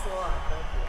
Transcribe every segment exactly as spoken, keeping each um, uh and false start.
a lot. Thank you.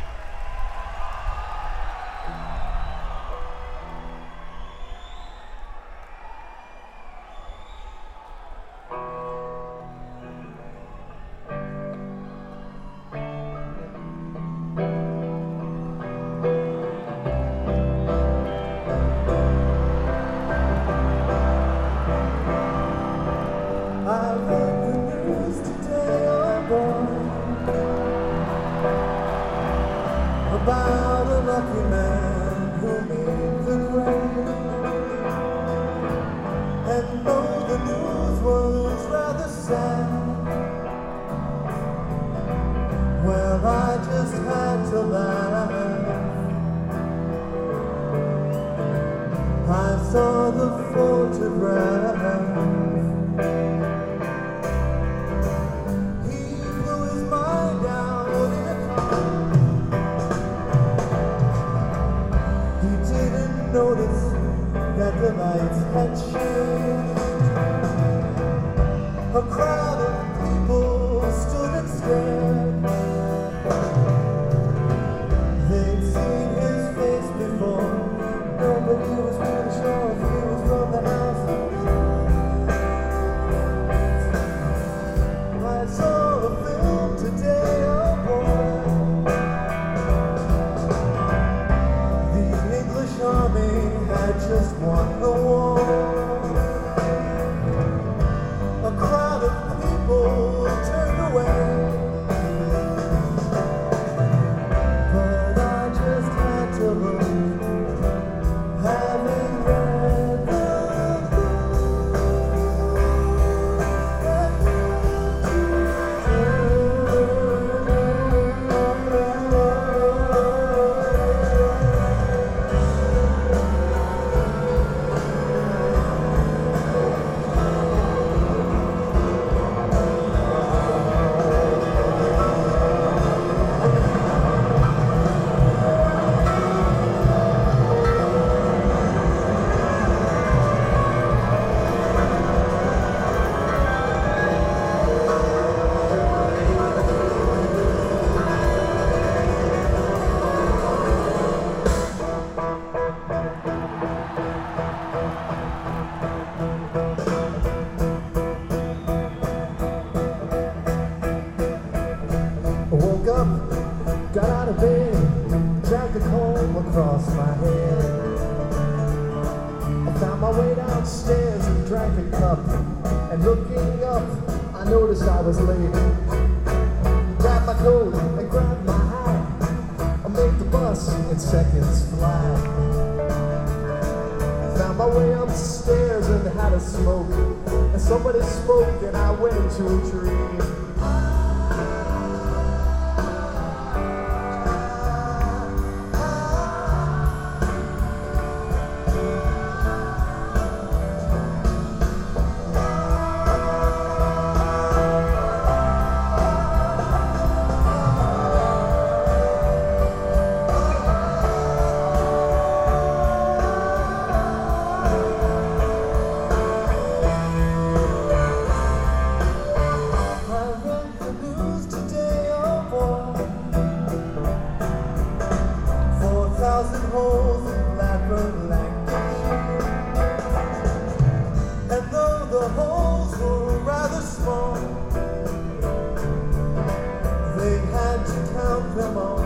About a lucky man who made the grade. And though the news was rather sad, well, I just had to laugh. I saw the photograph. He blew his mind out in a car. Notice that the lights had changed. A crowd of people stood and stared. They'd seen his face before. Nobody was really sure if he was from the house. I saw a film today, oh boy. Army had just won the war. A crowd of people turned away, but I just had to look, having read the book. I woke up, got out of bed, dragged the comb across my head. I found my way downstairs and drank a cup, and looking up, I noticed I was late. Grabbed my coat and grabbed my hat, I made the bus in seconds flat. Found my way upstairs and had a smoke, and somebody spoke and I went into a dream. Thousand holes in Ladbroke, Lancashire. And though the holes were rather small, they had to count them all.